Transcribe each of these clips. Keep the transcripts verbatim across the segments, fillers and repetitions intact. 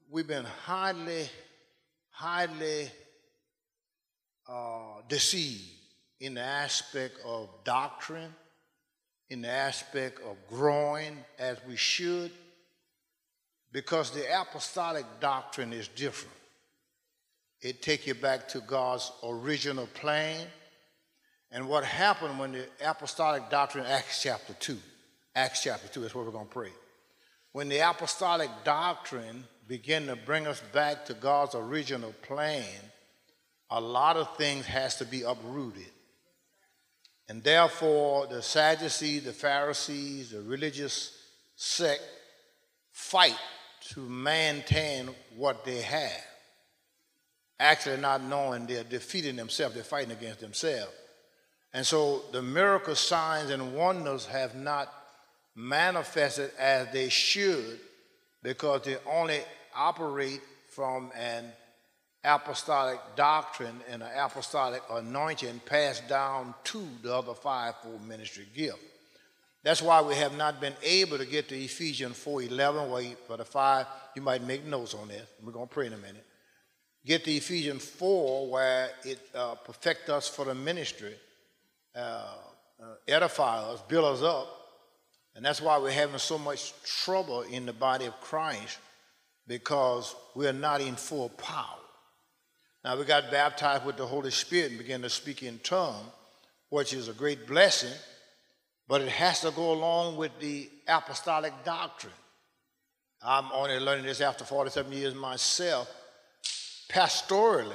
we've been highly, highly uh, deceived in the aspect of doctrine, in the aspect of growing as we should, because the apostolic doctrine is different. It takes you back to God's original plan. And what happened when the apostolic doctrine, Acts chapter two, Acts chapter two, that's where we're going to pray. When the apostolic doctrine began to bring us back to God's original plan, a lot of things has to be uprooted. And therefore, the Sadducees, the Pharisees, the religious sect fight to maintain what they have. Actually not knowing they're defeating themselves, they're fighting against themselves. And so the miracle signs and wonders have not manifested as they should, because they only operate from an apostolic doctrine and an apostolic anointing passed down to the other fivefold ministry gift. That's why we have not been able to get to Ephesians four eleven, where for the five, you might make notes on this. We're going to pray in a minute. Get to Ephesians four, where it uh, perfects us for the ministry, uh, uh, edify us, build us up. And that's why we're having so much trouble in the body of Christ, because we're not in full power. Now, we got baptized with the Holy Spirit and began to speak in tongues, which is a great blessing, but it has to go along with the apostolic doctrine. I'm only learning this after forty-seven years myself. Pastorally,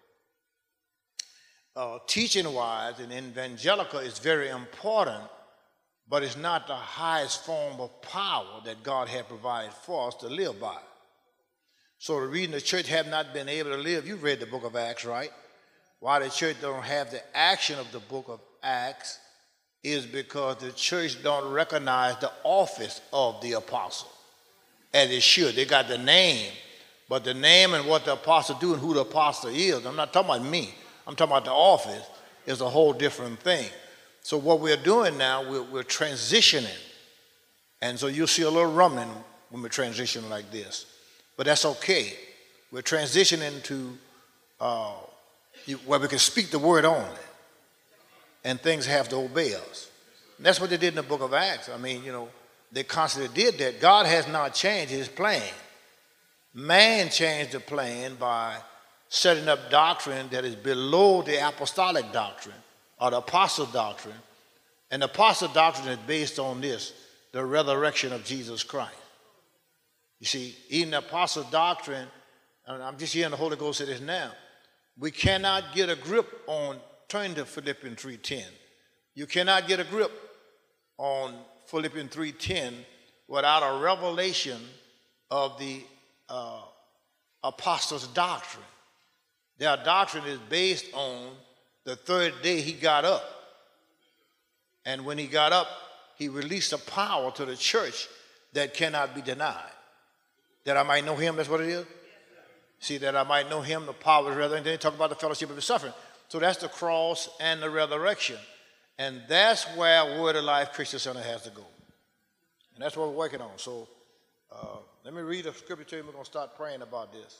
uh, teaching-wise, and evangelical is very important, but it's not the highest form of power that God had provided for us to live by. So the reason the church have not been able to live, you've read the book of Acts, right? Why the church don't have the action of the book of Acts is because the church don't recognize the office of the apostle as it should. They got the name, but the name and what the apostle do and who the apostle is, I'm not talking about me, I'm talking about the office, is a whole different thing. So what we're doing now, we're, we're transitioning. And so you'll see a little rumbling when we're transitioning like this. But that's okay. We're transitioning to uh, where we can speak the word only, and things have to obey us. And that's what they did in the book of Acts. I mean, you know, they constantly did that. God has not changed his plan. Man changed the plan by setting up doctrine that is below the apostolic doctrine or the apostle doctrine. And the apostle doctrine is based on this, the resurrection of Jesus Christ. You see, even the apostle doctrine, and I'm just hearing the Holy Ghost say this now, we cannot get a grip on, turn to Philippians three ten. You cannot get a grip on Philippians three ten without a revelation of the uh, apostles' doctrine. Their doctrine is based on the third day he got up. And when he got up, he released a power to the church that cannot be denied. That I might know him, that's what it is? See, that I might know him, the power of his resurrection. Then they talk about the fellowship of his suffering. So that's the cross and the resurrection. And that's where Word of Life Christian Center has to go. And that's what we're working on. So uh, let me read a scripture to you. We're going to start praying about this.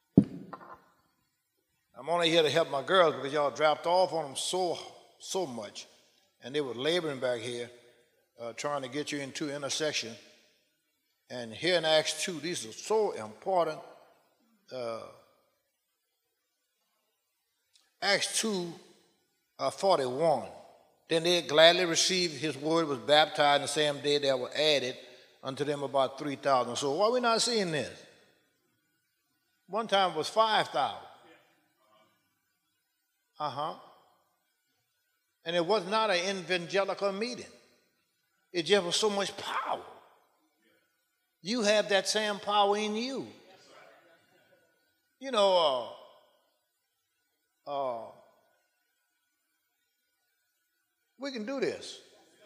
I'm only here to help my girls because y'all dropped off on them so, so much. And they were laboring back here uh, trying to get you into intersection. And here in Acts two, these are so important. Uh, Acts two, uh, forty-one. Then they gladly received his word, was baptized, and the same day there were added unto them about three thousand. So why are we not seeing this? One time it was five thousand. Uh-huh. And it was not an evangelical meeting. It just was so much power. You have that same power in you. You know, uh, uh, we can do this.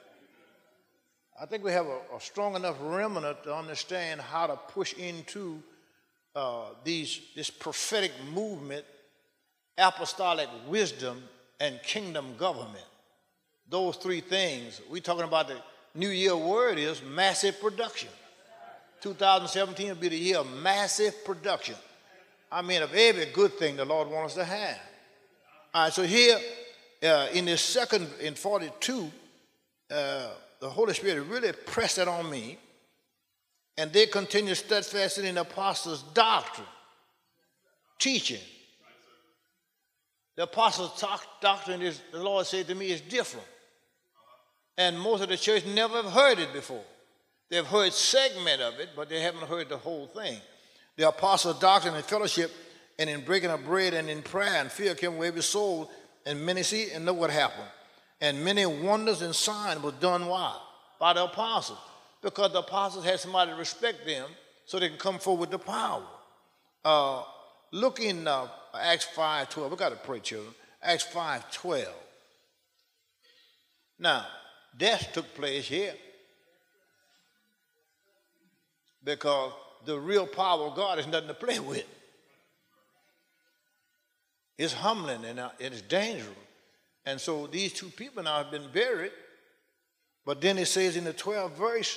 I think we have a, a strong enough remnant to understand how to push into uh, these this prophetic movement, apostolic wisdom, and kingdom government. Those three things. We're talking about the New Year word is massive production. two thousand seventeen will be the year of massive production. I mean, of every good thing the Lord wants us to have. All right, so here uh, in this second, in forty-two, uh, the Holy Spirit really pressed it on me, and they continue steadfastly in the apostles' doctrine, teaching. The apostles' doctrine is, the Lord said to me, is different. And most of the church never have heard it before. They've heard segment of it, but they haven't heard the whole thing. The apostles' doctrine and fellowship, and in breaking of bread and in prayer, and fear came away every soul, and many see, and know what happened. And many wonders and signs was done why? By the apostles. Because the apostles had somebody to respect them so they can come forward with the power. Uh, look in uh, Acts five twelve. We got to pray, children. Acts five twelve. Now, death took place here because the real power of God is nothing to play with. It's humbling and it's dangerous. And so these two people now have been buried, but then it says in the twelfth verse,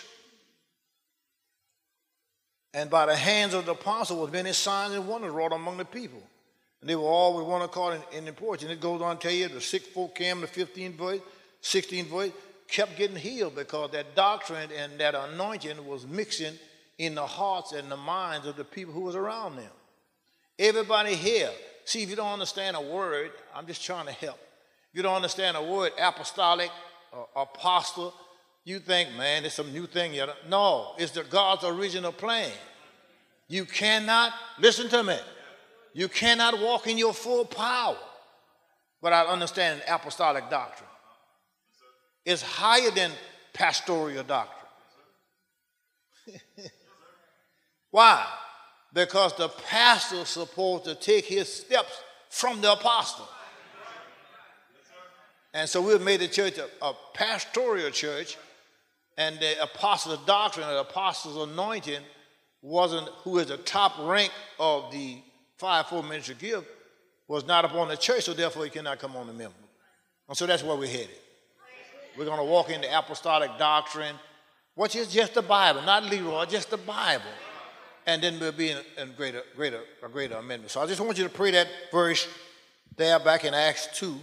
and by the hands of the apostle was many signs and wonders wrought among the people. And they were all with one accord in, in the porch. And it goes on to tell you the sick folk came, the fifteenth verse, sixteenth verse, kept getting healed because that doctrine and that anointing was mixing in the hearts and the minds of the people who was around them. Everybody here, see, if you don't understand a word, I'm just trying to help. If you don't understand a word, apostolic, or apostle, you think, man, it's some new thing. Yet. No, it's the God's original plan. You cannot, listen to me, you cannot walk in your full power without understanding apostolic doctrine. It's higher than pastoral doctrine. Why? Because the pastor is supposed to take his steps from the apostle. And so we've made the church a, a pastoral church, and the apostles' doctrine, the apostles' anointing, wasn't, who is the top rank of the five-fold ministry gift, was not upon the church, so therefore he cannot come on the member. And so that's where we're headed. We're going to walk into apostolic doctrine, which is just the Bible, not Leroy, just the Bible. And then we'll be in, in greater, greater, a greater amendment. So I just want you to pray that verse there back in Acts two.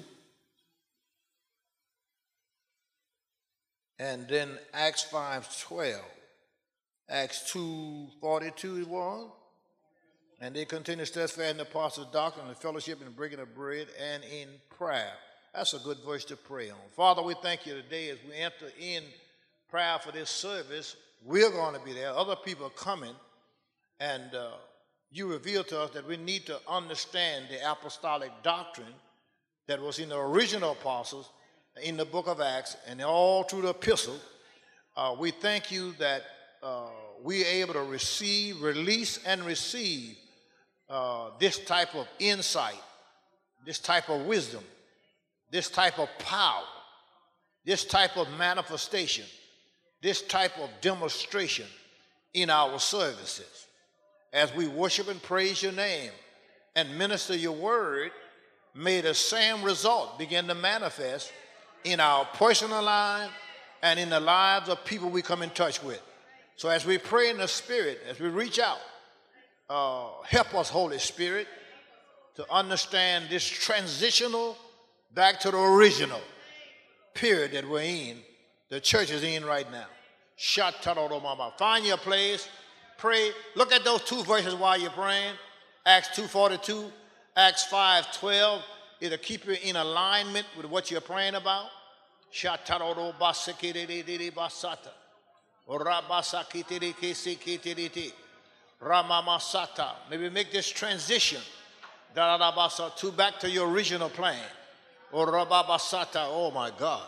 And then Acts five twelve. Acts two forty-two it was. And they continue steadfast in the apostles' doctrine, and fellowship, and breaking of bread, and in prayer. That's a good verse to pray on. Father, we thank you today as we enter in prayer for this service. We're going to be there. Other people are coming. And uh, you reveal to us that we need to understand the apostolic doctrine that was in the original apostles, in the book of Acts, and all through the epistle. Uh, we thank you that uh, we are able to receive, release, and receive uh, this type of insight, this type of wisdom, this type of power, this type of manifestation, this type of demonstration in our services. As we worship and praise your name and minister your word, may the same result begin to manifest in our personal life and in the lives of people we come in touch with. So as we pray in the Spirit, as we reach out, uh, help us, Holy Spirit, to understand this transitional back to the original period that we're in, the church is in right now. Find your place. Pray. Look at those two verses while you're praying. Acts two forty-two, Acts five twelve. It'll keep you in alignment with what you're praying about. Maybe make this transition to back to your original plan. Oh my God.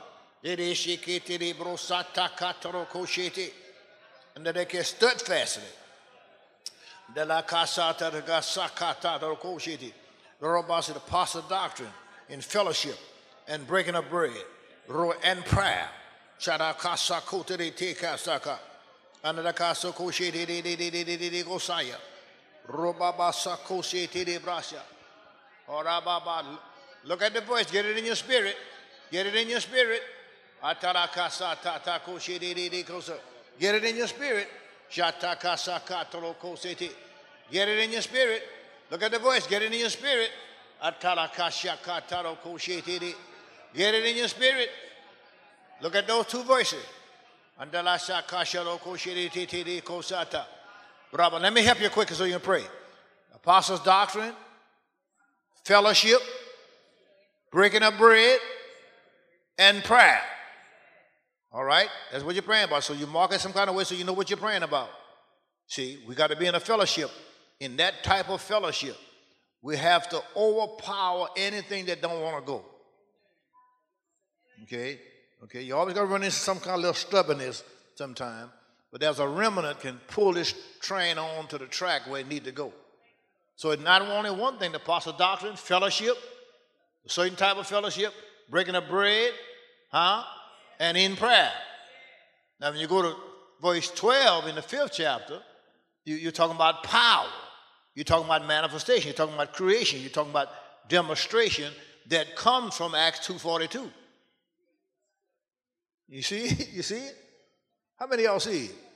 And that they can steadfastly. De la casata de gasakata de koshiti. The robust apostle doctrine in fellowship and breaking of bread and prayer. Shada casa kote de te kasaka. And the casa koshiti de de de de de de gosaya. Robabasa koshiti de brasha. Orababa. Look at the voice. Get it in your spirit. Get it in your spirit. Atara casa tata koshiti de de kosa. Get it in your spirit. Get it in your spirit. Look at the voice. Get it in your spirit. Get it in your spirit. Look at those two voices. Brother, let me help you quicker so you can pray. Apostles' doctrine, fellowship, breaking of bread, and prayer. All right? That's what you're praying about. So you mark it some kind of way so you know what you're praying about. See, we got to be in a fellowship. In that type of fellowship, we have to overpower anything that don't want to go. Okay? Okay, you always got to run into some kind of little stubbornness sometime, but there's a remnant can pull this train on to the track where it needs to go. So it's not only one thing, the apostle doctrine, fellowship, a certain type of fellowship, breaking of bread, huh? And in prayer. Now, when you go to verse twelve in the fifth chapter, you, you're talking about power. You're talking about manifestation. You're talking about creation. You're talking about demonstration that comes from Acts two forty-two. You see it? You see it? How many of y'all see it?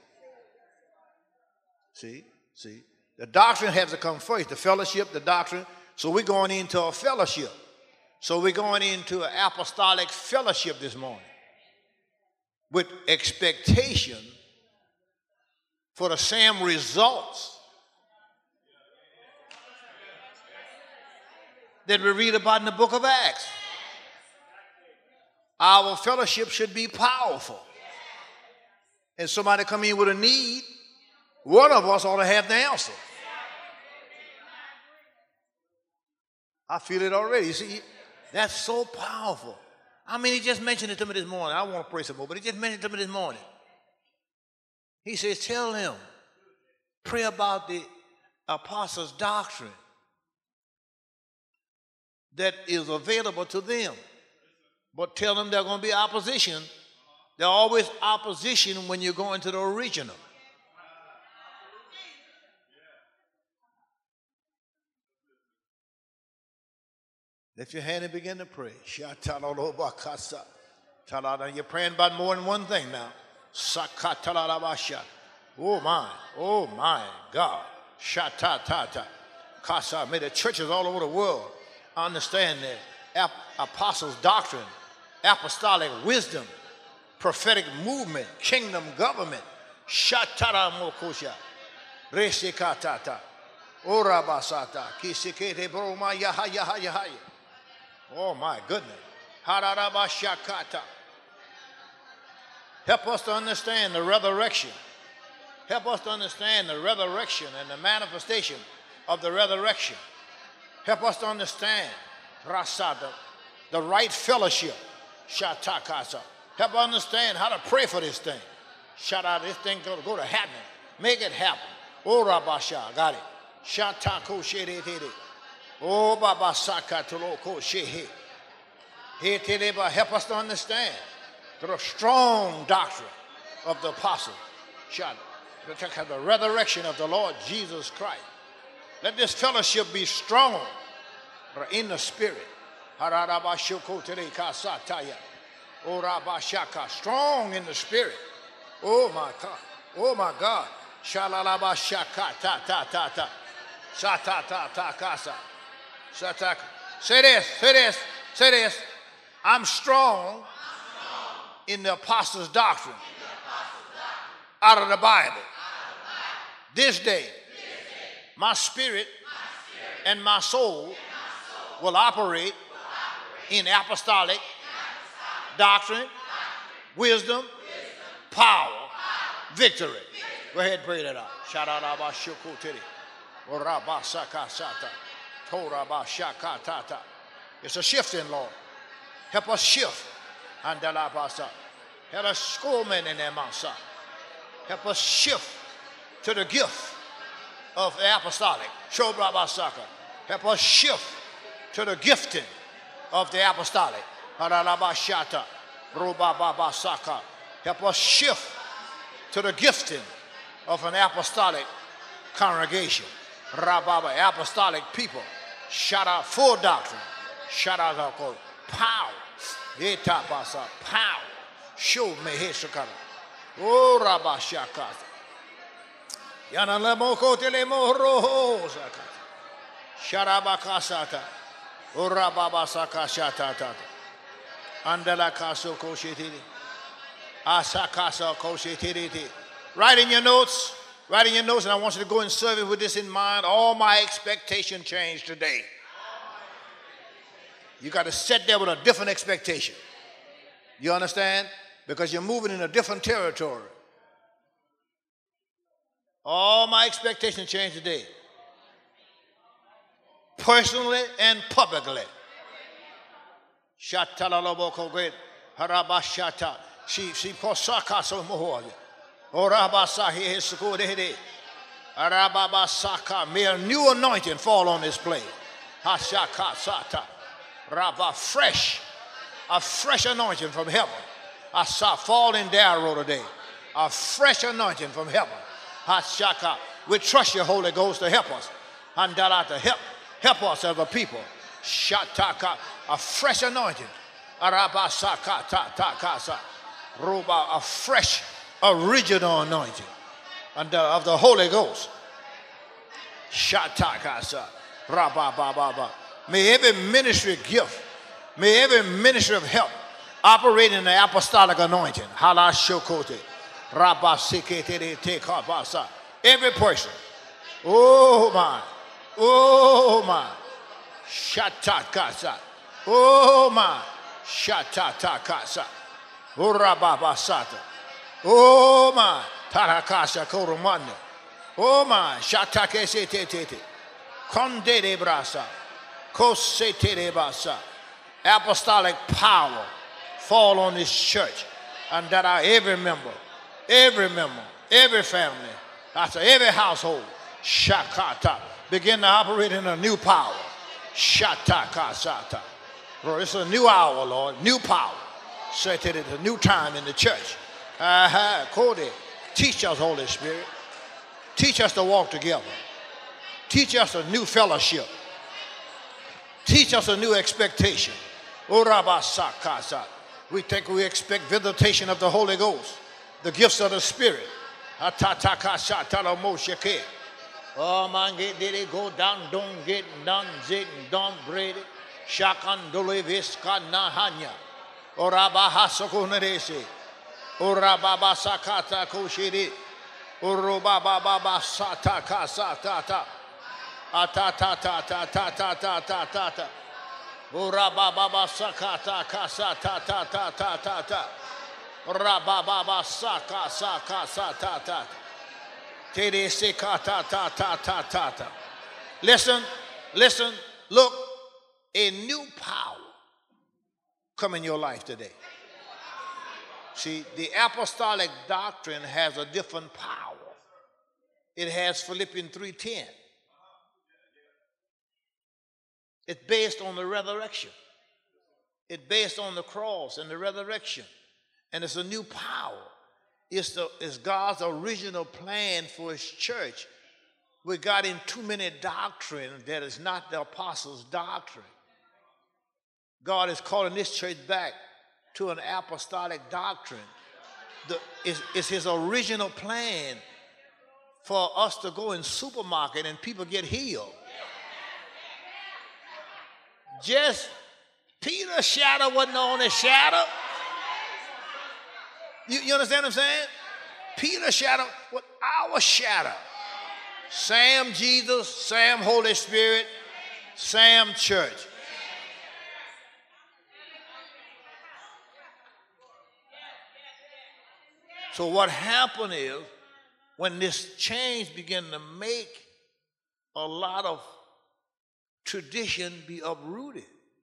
See? See? The doctrine has to come first. The fellowship, the doctrine. So we're going into a fellowship. So we're going into an apostolic fellowship this morning with expectation for the same results that we read about in the book of Acts. Our fellowship should be powerful. And somebody come in with a need, one of us ought to have the answer. I feel it already. You see, that's so powerful. I mean, he just mentioned it to me this morning. I want to pray some more, but he just mentioned it to me this morning. He says, tell them, pray about the apostles' doctrine that is available to them. But tell them there's going to be opposition. There's always opposition when you go into the original. Lift your hand and begin to pray. You're praying about more than one thing now. Oh my, oh my God. May the churches all over the world understand that apostles' doctrine, apostolic wisdom, prophetic movement, kingdom government. Shatara mokosha. Resikatata. Orabasata. Kisikete broma yaha yaha yaha. Oh my goodness. Hararabashakata. Help us to understand the resurrection. Help us to understand the resurrection and the manifestation of the resurrection. Help us to understand Rasada, the right fellowship. Shatakasa. Help us understand how to pray for this thing. Shout out, this thing go to go to happen. Make it happen. Oh Rabasha, got it. Shatako shede. Oh Baba Saka Toloko Shehe. Help us to understand the strong doctrine of the apostle. Shout out. The resurrection of the Lord Jesus Christ. Let this fellowship be strong in the spirit. Strong in the spirit. Oh my God. Oh my God. Say this, say this, say this. I'm strong in the apostles' doctrine out of the Bible. This day, my spirit and my soul will operate in apostolic doctrine, wisdom, power, victory. Go ahead and pray that out. Shout out about Shukutiri. It's a shifting, Lord. Help us shift. Help us schoolmen in their mouth. Help us shift to the gift of the apostolic. Help us shift to the gifting of the apostolic. Help us shift to the gifting of an apostolic congregation. Rababa, apostolic people. Shout out full doctrine. Shout out power. Power. Show me here. Oh Rabashakata. Yanalamoko telemoro saka. Sharabakasata. Urababasaka shatata. Andala kaso koshitiri. Asakasa koshitiri. Write in your notes. Write in your notes, and I want you to go and serve it with this in mind. All my expectation changed today. You got to sit there with a different expectation. You understand? Because you're moving in a different territory. All my expectations changed today. Personally and publicly. Shatalaboko great. Harabashata. She she posaka so mohoya. Orabasahi hisukude. Arababasaka. May a new anointing fall on this place. Hashaka sata. Rabba fresh. A fresh anointing from heaven. I saw fall in Darrow today. A fresh anointing from heaven. Hashaka. We trust you, Holy Ghost, to help us. Handala to help. Help us as a people. Shataka. A fresh anointing. Arabasaka ta ta kasa. Ruba. A fresh, original anointing. And of the Holy Ghost. Shatakasa. Rabba ba ba ba. May every ministry gift, may every ministry of help operate in the apostolic anointing. Hala shokote. Rabba sikete te kabasa. Every person. Oh my. Oh my. Shatakasa. Oh my. Shatatakasa. Urababasata. Oh my. Tarakasa koromande. Oh my. Shatakese te te te. Konde de brasa. Apostolic power fall on this church, and that our every member, every member, every family, that's every household, shakata, begin to operate in a new power. Shatakasata. Bro, it's a new hour, Lord, new power. Set it at a new time in the church. Aha, Cody, teach us, Holy Spirit. Teach us to walk together. Teach us a new fellowship. Teach us a new expectation. We think we expect visitation of the Holy Ghost, the gifts of the Spirit. Oh man, get did it go down, don't get done, zit, don't bread it. Shakan doleviska nahanya. Orabahasokunarese. Orababasakata koshiri. Orobababasata kasata. Ata ta ta ta ta ta ta ta ta ta. Urababa sakata kasa ta ta ta ta ta ta. Urababa saka saka sa ta ta. Tere sekata ta ta ta ta ta. Listen, listen, look, a new power come in your life today. See, the apostolic doctrine has a different power. It has Philippians three ten. It's based on the resurrection. It's based on the cross and the resurrection. And it's a new power. It's, the, it's God's original plan for his church. We got in too many doctrine that is not the apostles' doctrine. God is calling this church back to an apostolic doctrine. The, it's, it's his original plan for us to go in supermarket and people get healed. Just Peter's shadow wasn't on his shadow. You, you understand what I'm saying? Peter's shadow was our shadow. Sam Jesus, Sam Holy Spirit, Sam Church. So what happened is, when this change began to make a lot of tradition be uprooted,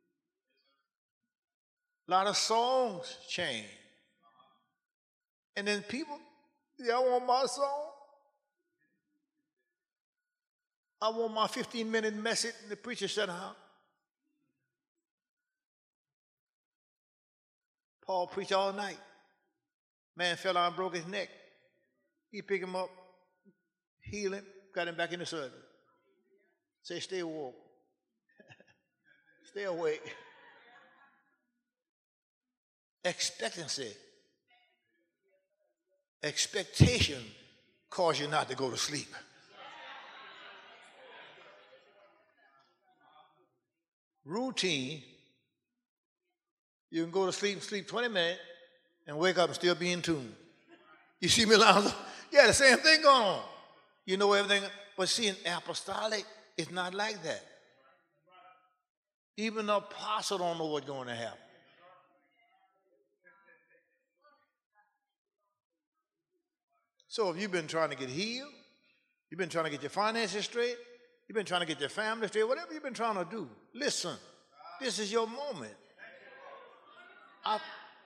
a lot of songs change. And then people, y'all want my song? I want my fifteen minute message. And the preacher said, huh? Paul preached all night. Man fell down and broke his neck. He picked him up, healed him, got him back in the service. Say, stay woke. Stay awake. Expectancy. Expectation cause you not to go to sleep. Routine, you can go to sleep, sleep twenty minutes, and wake up and still be in tune. You see me, Alonzo? Yeah, the same thing going on. You know everything. But see, in apostolic, it's not like that. Even the apostle don't know what's going to happen. So if you've been trying to get healed, you've been trying to get your finances straight, you've been trying to get your family straight, whatever you've been trying to do, listen, this is your moment. I,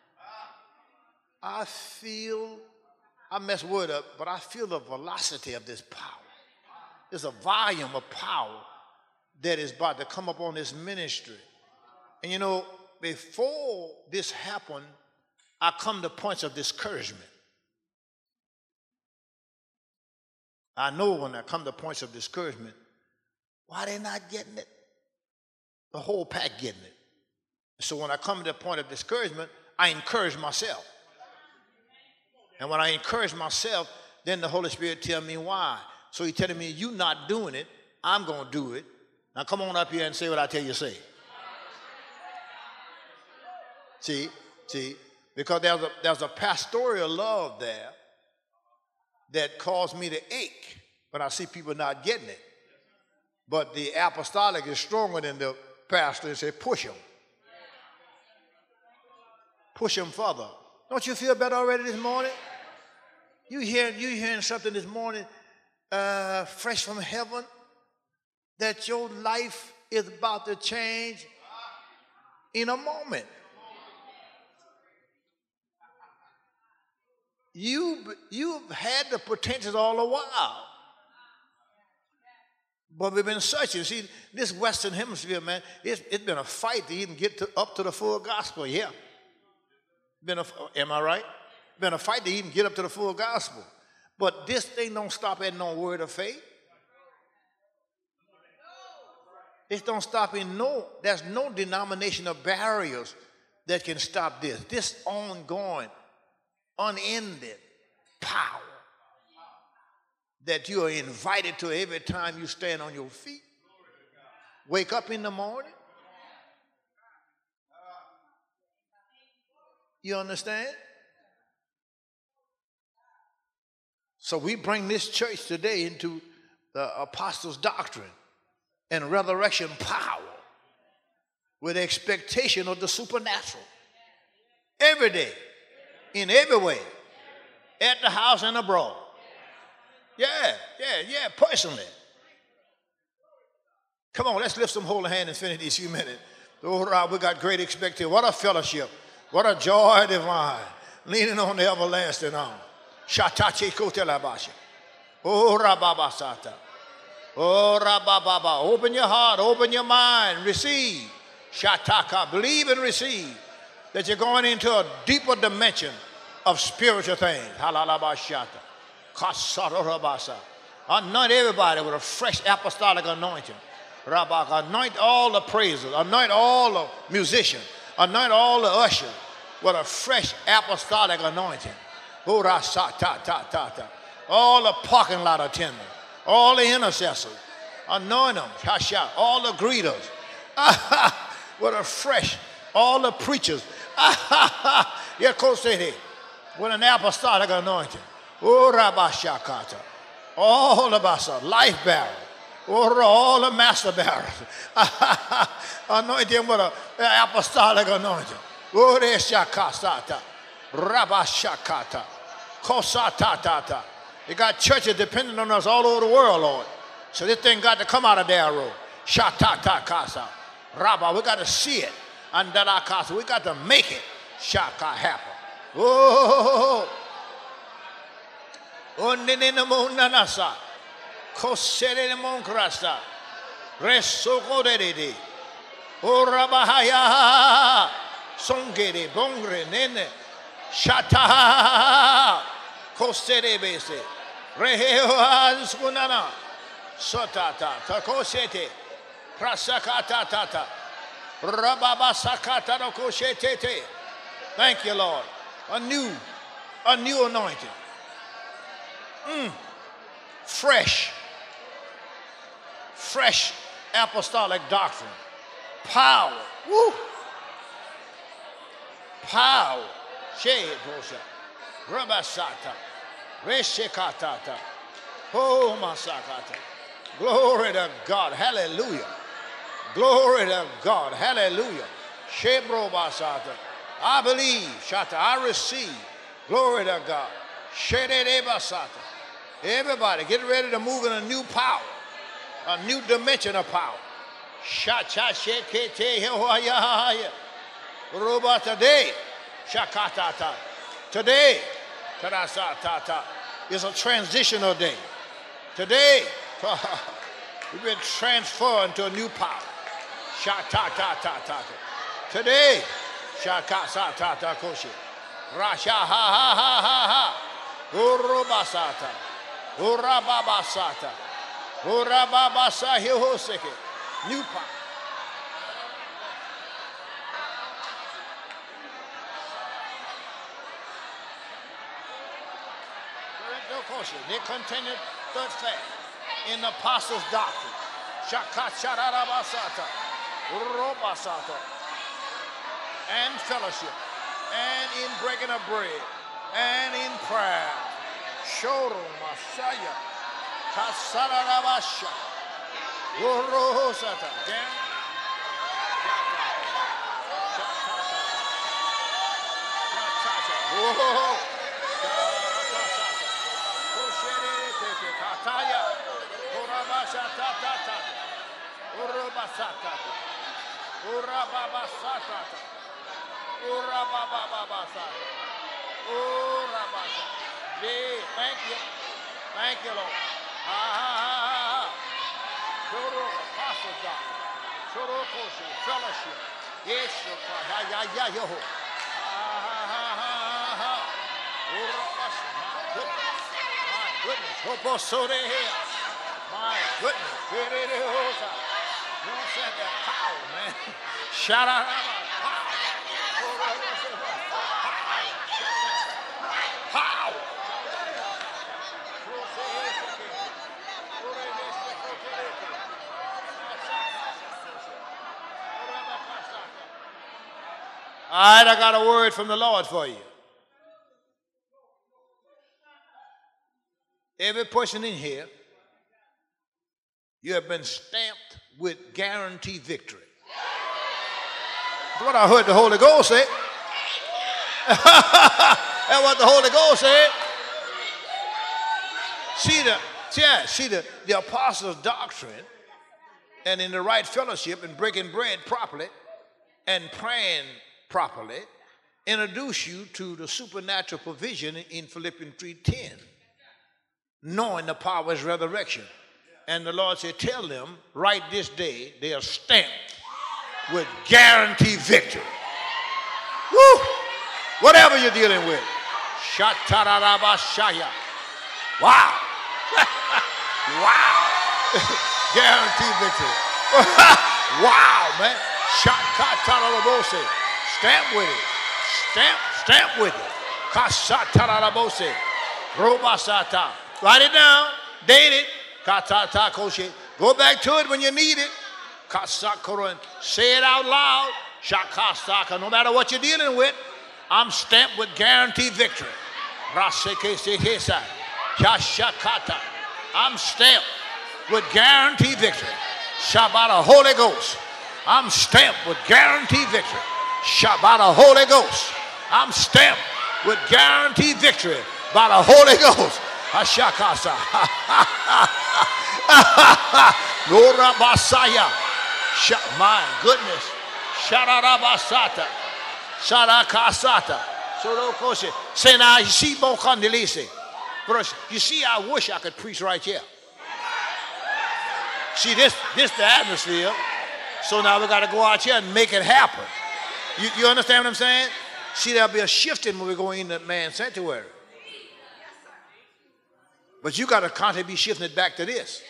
I feel, I mess word up, but I feel the velocity of this power. There's a volume of power that is about to come up on this ministry. And you know, before this happened, I come to points of discouragement. I know when I come to points of discouragement, why they not getting it? The whole pack getting it. So when I come to the point of discouragement, I encourage myself. And when I encourage myself, then the Holy Spirit tells me why. So he's telling me, you not doing it, I'm going to do it. Now come on up here and say what I tell you to say. See, see, because there's a, there's a pastoral love there that caused me to ache when I see people not getting it. But the apostolic is stronger than the pastor and say, push them. Push them further. Don't you feel better already this morning? You hear, you hearing something this morning uh, fresh from heaven? That your life is about to change in a moment. You, you've had the potential all the while. But we've been searching. See, this Western Hemisphere, man, it's, it's been a fight to even get to, up to the full gospel. Yeah. Been a, am I right? Been a fight to even get up to the full gospel. But this thing don't stop at no word of faith. It don't stop in no, there's no denominational barriers that can stop this. This ongoing, unending power that you are invited to every time you stand on your feet. Wake up in the morning. You understand? So we bring this church today into the apostles' doctrine and resurrection power with expectation of the supernatural. Every day, in every way, at the house and abroad. Yeah, yeah, yeah, personally. Come on, let's lift some holy hand and finish these few minutes. Oh, Rob, we got great expectation. What a fellowship. What a joy divine. Leaning on the everlasting arm. Shatachi kotelabasha. Oh, Rababasata. Oh, Rabababa. Open your heart, open your mind, receive. Shataka. Believe and receive that you're going into a deeper dimension of spiritual things. Halalabashata. Kasarabasa. Anoint everybody with a fresh apostolic anointing. Rabak. Anoint all the praisers. Anoint all the musicians. Anoint all the ushers with a fresh apostolic anointing. All the parking lot attendants. All the intercessors. Anoint them. All the greeters. With a fresh. All the preachers. With an apostolic anointing. Oh, Rabashakata. All the basa, life bearers. Oh, all the master bearers. Anoint them with an apostolic anointing. Oh, Reshakasata. Rabashakata. Kosatatata. You got churches depending on us all over the world, Lord. So this thing got to come out of their road. Shatata kasa. Rabba, we got to see it. Andala kasa. We got to make it. Shaka happen. Oh. Oneninamonanasa. Koseremonkrasa. Resokorede. O Rabahaya. Songere bongre nene. Shata. Koserebese. Reheoanskunana. Sotata. Takosete. Prasakata tata. Rababasakata rokoshetete. Thank you, Lord. A new, a new anointing. Mm. fresh, fresh apostolic doctrine. Power. Woo. Power. Shade Bosha. Rabasata. Reshekatata. Oh Masakata. Glory to God. Hallelujah. Glory to God. Hallelujah. Shebro Basata. I believe. Shata. I receive. Glory to God. Shede Basata. Everybody get ready to move in a new power. A new dimension of power. Shacha shekete hewaya. Ruba today. Shakatata. Today. Tadasatata. Is a transitional day. Today. We've been transferred to a new power. Shatatatata. Today. Shakasatata koshi. Rasha ha ha ha ha ha. Urubasata. Urababasata. Urababasa hihoseke. New power. They continued third faith in the apostles' doctrine. Shakacharabasata. Urobasata. And fellowship. And in breaking of bread. And in prayer. Shoro Masaya. Kasarabasha. Urohosata. Again. Whoa. Kataya. Urabasata. Urabasata. Urababasata. Urabababasata. Urabasata. Yeah, thank you. Thank you, Lord. Ha ha ha ha. Choro apostle doctrine. Choro kosher fellowship. Yes, ya ya ya yo. Ha ha ha ha ha. Urabasata. My goodness. My goodness. Hopo sore here. My goodness. Here it is. You said that power, man. Shout out about power. Power. All right, I got a word from the Lord for you. Every person in here, you have been stamped with guaranteed victory. That's what I heard the Holy Ghost say. That's what the Holy Ghost said. See the, yeah, see the, the apostles' doctrine and in the right fellowship and breaking bread properly and praying properly introduce you to the supernatural provision in Philippians three ten, knowing the power of his resurrection. And the Lord said, tell them right this day they are stamped with guaranteed victory. Woo! Whatever you're dealing with. Shatarabashaya. Wow. Wow. Guaranteed victory. Wow, man. Shakatarabose. Stamp with it. Stamp, stamp with it. Kasatarabose. Robasata. Write it down. Date it. Katata koshe. Go back to it when you need it. Kasakoran. Say it out loud. Shakasaka. No matter what you're dealing with, I'm stamped with guaranteed victory. Rasekesehesa. Kashakata. I'm stamped with guaranteed victory. Shabbat Holy Ghost. I'm stamped with guaranteed victory. Shabbat Holy Ghost. I'm stamped with guaranteed victory by the Holy Ghost. Hashakasa. Nora Basaya. My goodness. Shararabasata. Sharakasata. Sorokoshe. Say now, you see Bokandelise. You see, I wish I could preach right here. See, this this the atmosphere. So now we got to go out here and make it happen. You, you understand what I'm saying? See, there'll be a shifting when we go in that man's sanctuary. But you got to constantly be shifting it back to this.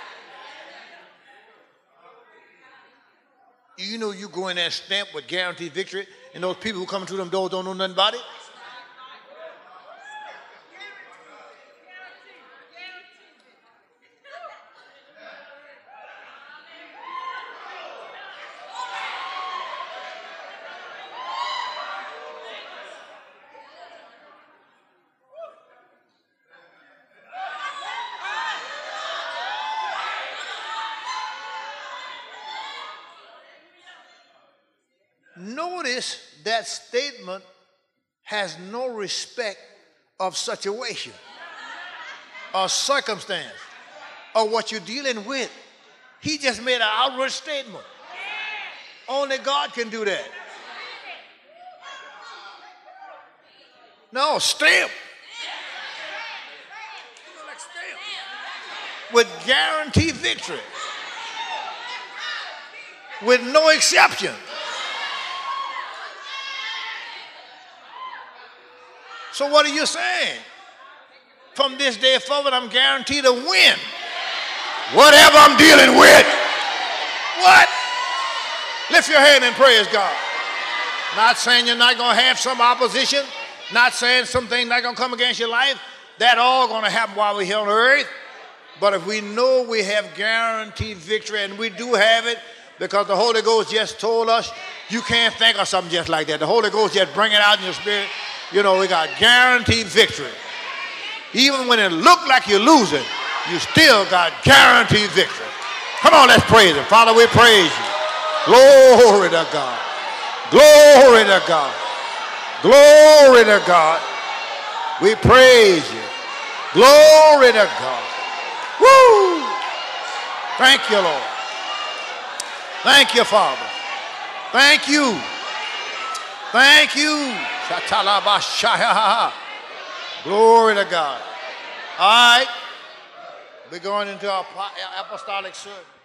You know you go in there stamped with guaranteed victory, and those people who come through them doors don't know nothing about it. Notice that statement has no respect of situation or circumstance or what you're dealing with. He just made an outward statement. Only God can do that. No, stamp. With guaranteed victory. With no exception. So what are you saying? From this day forward, I'm guaranteed to win. Whatever I'm dealing with. What? Lift your hand and praise God. Not saying you're not going to have some opposition. Not saying something not going to come against your life. That all going to happen while we're here on earth. But if we know we have guaranteed victory, and we do have it, because the Holy Ghost just told us, you can't think of something just like that. The Holy Ghost just bring it out in your spirit. You know, we got guaranteed victory. Even when it looked like you're losing, you still got guaranteed victory. Come on, let's praise him. Father, we praise you. Glory to God. Glory to God. Glory to God. We praise you. Glory to God. Woo! Thank you, Lord. Thank you, Father. Thank you. Thank you. Glory to God. All right. We're going into our apostolic service.